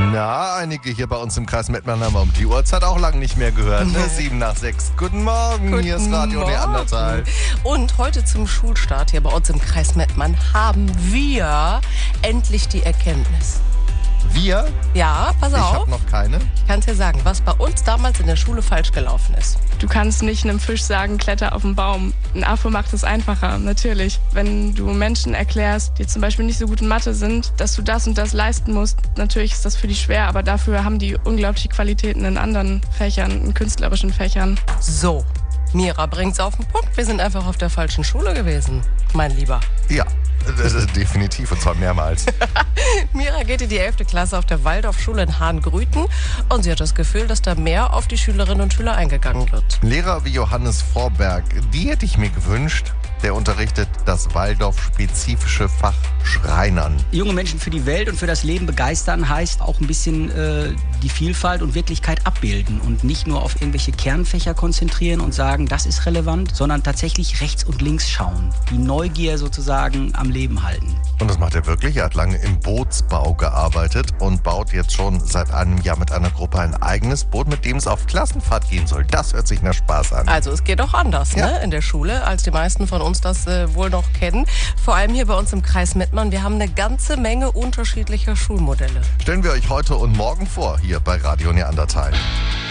Na, einige hier bei uns im Kreis Mettmann haben wir um die Uhrzeit auch lang nicht mehr gehört. Ne? 7:06. Guten Morgen, hier ist Radio Neandertal. Und heute zum Schulstart hier bei uns im Kreis Mettmann haben wir endlich die Erkenntnis. Wir? Ja, pass auf. Ich habe noch keine. Ich kann es dir sagen, was bei uns damals in der Schule falsch gelaufen ist. Du kannst nicht einem Fisch sagen, kletter auf den Baum. Ein Affe macht es einfacher, natürlich. Wenn du Menschen erklärst, die zum Beispiel nicht so gut in Mathe sind, dass du das und das leisten musst, natürlich ist das für die schwer, aber dafür haben die unglaubliche Qualitäten in anderen Fächern, in künstlerischen Fächern. So, Mira bringt's auf den Punkt. Wir sind einfach auf der falschen Schule gewesen, mein Lieber. Ja, definitiv, und zwar mehrmals. Mira geht in die 11. Klasse auf der Waldorfschule in Hahngrüten und sie hat das Gefühl, dass da mehr auf die Schülerinnen und Schüler eingegangen wird. Lehrer wie Johannes Vorberg, die hätte ich mir gewünscht. Der unterrichtet das Waldorf-spezifische Fach Schreinern. Junge Menschen für die Welt und für das Leben begeistern heißt auch ein bisschen die Vielfalt und Wirklichkeit abbilden und nicht nur auf irgendwelche Kernfächer konzentrieren und sagen, das ist relevant, sondern tatsächlich rechts und links schauen, die Neugier sozusagen am Leben halten. Und das macht er wirklich. Er hat lange im Bootsbau gearbeitet und baut jetzt schon seit einem Jahr mit einer Gruppe ein eigenes Boot, mit dem es auf Klassenfahrt gehen soll. Das hört sich nach Spaß an. Also es geht auch anders, Ja. ne, in der Schule, als die meisten von uns das wohl noch kennen. Vor allem hier bei uns im Kreis Mettmann. Wir haben eine ganze Menge unterschiedlicher Schulmodelle. Stellen wir euch heute und morgen vor, hier bei Radio Neandertal.